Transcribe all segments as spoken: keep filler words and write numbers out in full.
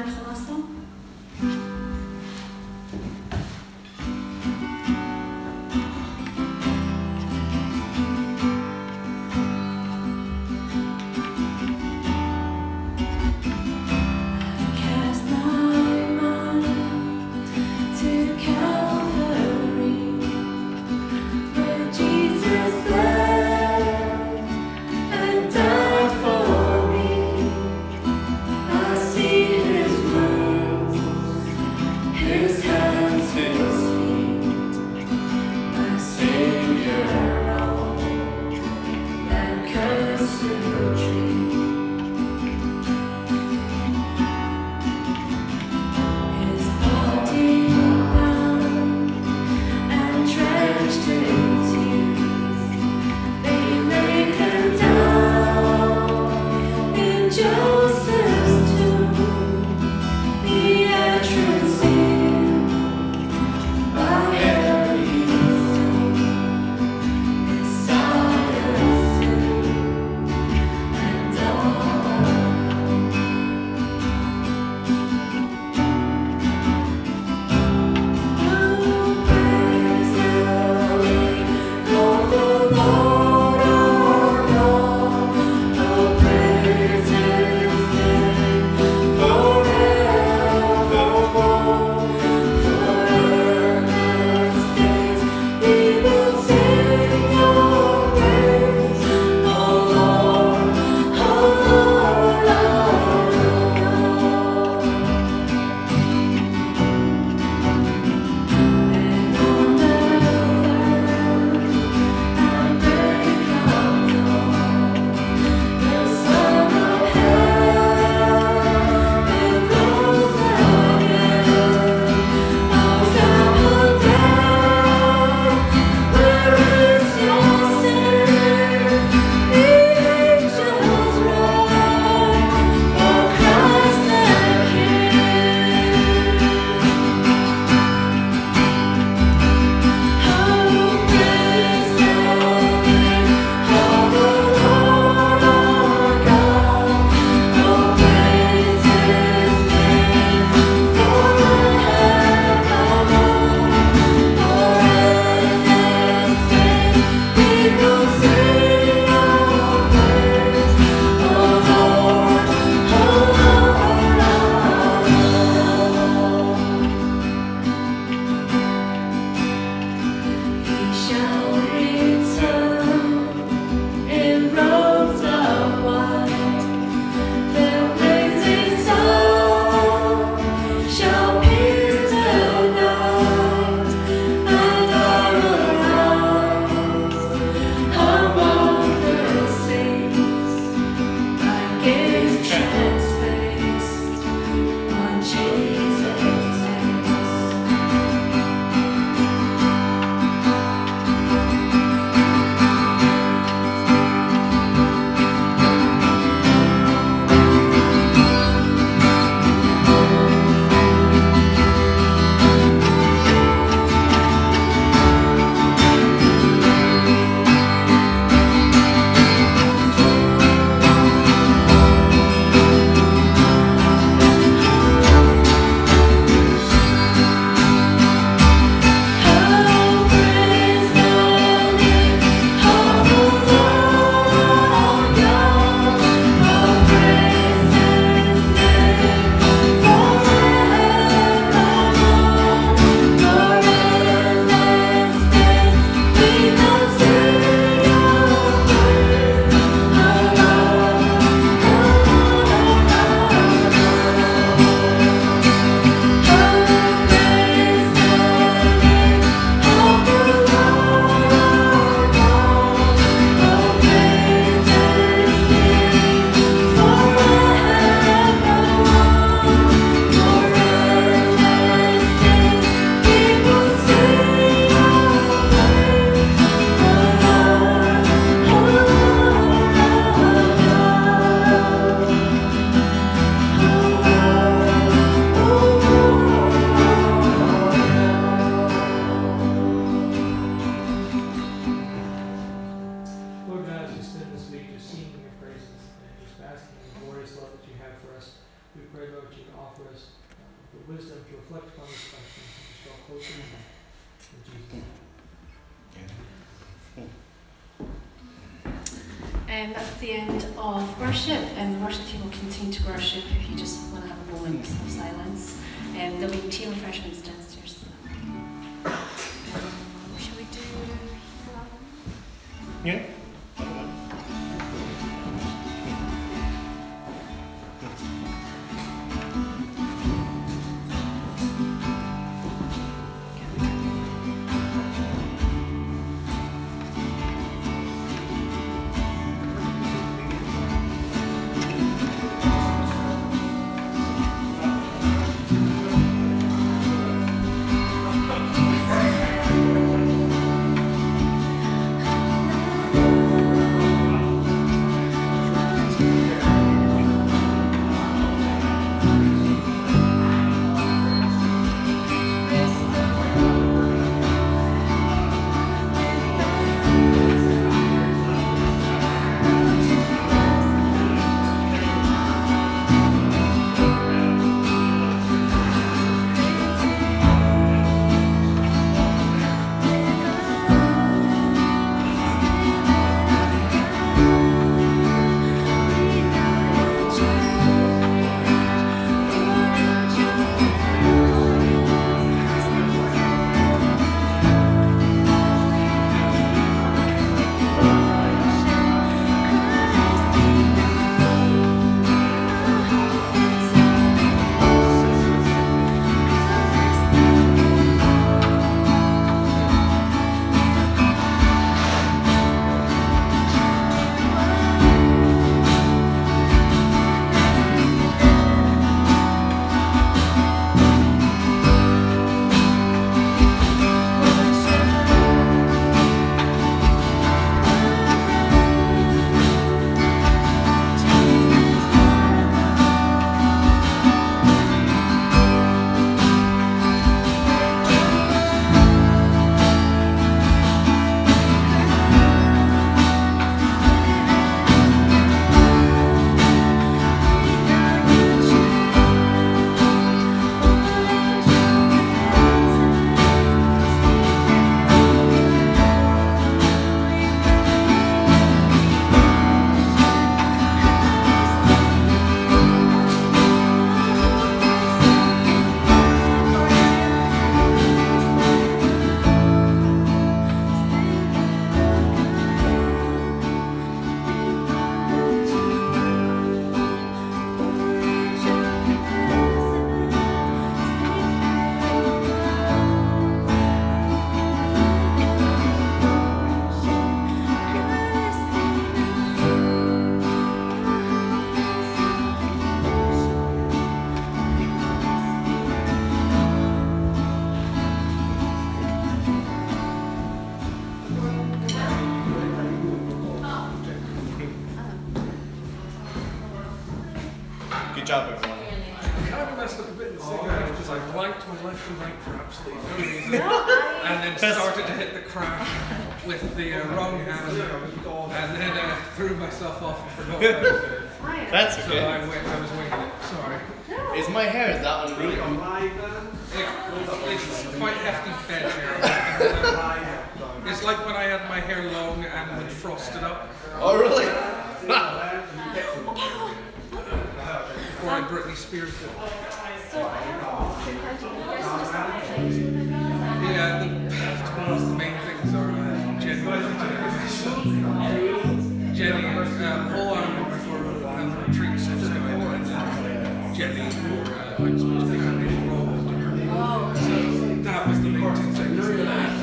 quelques instants. Cast my mind to Calvary, where Jesus bled and died for me. I see His wounds. the wisdom to reflect upon these questions and to draw closer to Him. In Jesus' name. And that's the end of worship, and the worship team will continue to worship if you just want to have a moment of silence. And there'll be tea and refreshments downstairs. Shall we do? Yeah. Good job, everyone. I kind of messed up a bit in the second half because I blanked my left and right for absolutely no reason. And then started to hit the crash with the uh, wrong hand. And then uh, threw myself off and forgot about it. That's So okay. I, went, I was winging it. Sorry. Is my hair that unruly? It, it's quite hefty head hair. It's like when I had my hair long and had frosted up. Oh, really? Before I Britney Spears it. Yeah, the, the main things are uh, Jenny. Jenny, uh, Paul Arnold for uh, retreat stuff's going on, and then Jenny for uh, I'm supposed to be having a role. So that was the main two things.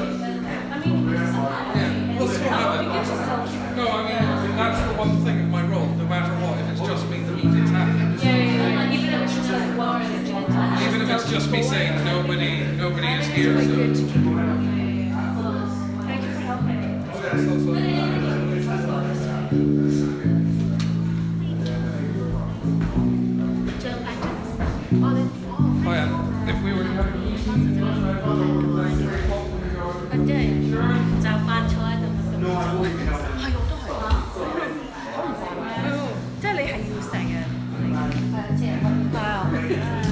Yeah, we'll still have it. No, I mean, that's the one thing of my role, no matter what, if it's just me, the music's happening. Yeah, yeah, yeah. Even if it's just like one or Even if it's just me saying nobody, nobody is here. So. Thank you for helping. Oh yeah, if we were. 即係就翻坐喺度。係我都係。即係你係要成日。係啊。係啊。